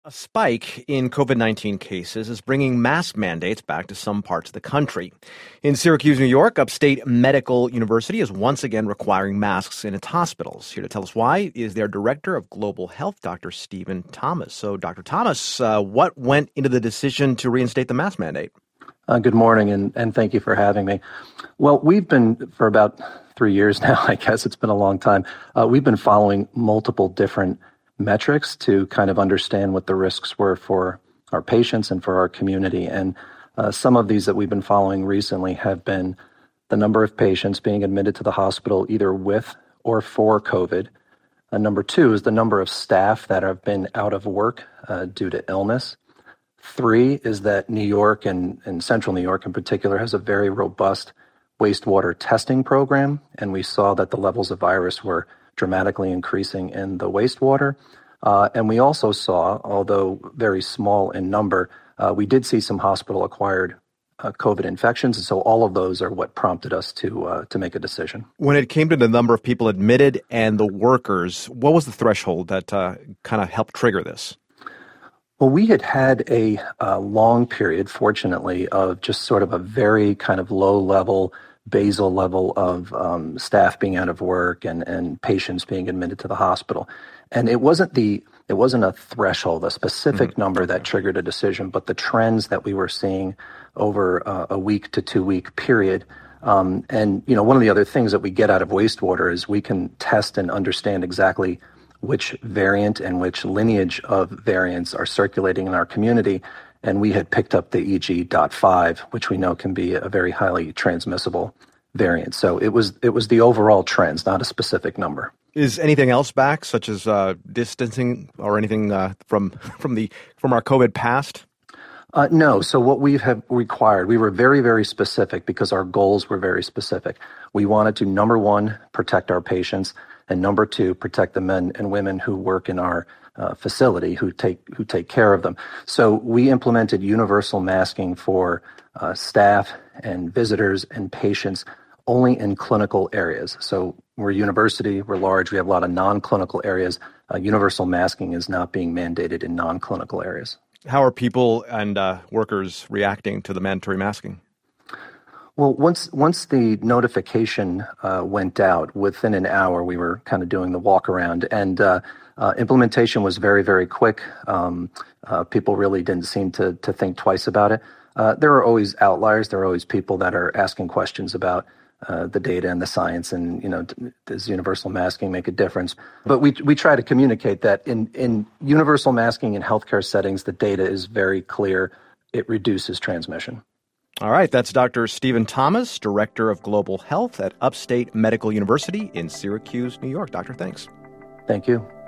A spike in COVID-19 cases is bringing mask mandates back to some parts of the country. In Syracuse, New York, Upstate Medical University is once again requiring masks in its hospitals. Here to tell us why is their Director of Global Health, Dr. Stephen Thomas. So, Dr. Thomas, what went into the decision to reinstate the mask mandate? Good morning, and thank you for having me. Well, we've been, for about 3 years now, I guess it's been a long time, we've been following multiple different metrics to kind of understand what the risks were for our patients and for our community. And some of these that we've been following recently have been the number of patients being admitted to the hospital either with or for COVID. Number two is the number of staff that have been out of work due to illness. Three is that New York and Central New York in particular has a very robust wastewater testing program, and we saw that the levels of virus were dramatically increasing in the wastewater. And we also saw, although very small in number, we did see some hospital-acquired COVID infections. And so all of those are what prompted us to make a decision. When it came to the number of people admitted and the workers, what was the threshold that kind of helped trigger this? Well, we had a long period, fortunately, of just sort of a very kind of low-level, basal level of staff being out of work and patients being admitted to the hospital. And it wasn't a threshold, a specific number that triggered a decision, but the trends that we were seeing over a week to 2 week period. And, you know, one of the other things that we get out of wastewater is we can test and understand exactly which variant and which lineage of variants are circulating in our community. And we had picked up the EG.5, which we know can be a very highly transmissible variant. So it was the overall trends, not a specific number. Is anything else back, such as distancing or anything from our COVID past? No. So what we have required, we were very, very specific because our goals were very specific. We wanted to, number one, protect our patients, and number two, protect the men and women who work in our facility, who take care of them. So we implemented universal masking for staff and visitors and patients only in clinical areas. So we're a university, we're large, we have a lot of non-clinical areas. Universal masking is not being mandated in non-clinical areas. How are people and workers reacting to the mandatory masking? Well, once the notification went out, within an hour, we were kind of doing the walk around, and implementation was very, very quick. People really didn't seem to think twice about it. There are always outliers. There are always people that are asking questions about the data and the science, and, you know, does universal masking make a difference? But we try to communicate that in universal masking in healthcare settings, the data is very clear. It reduces transmission. All right, that's Dr. Stephen Thomas, Director of Global Health at Upstate Medical University in Syracuse, New York. Doctor, thanks. Thank you.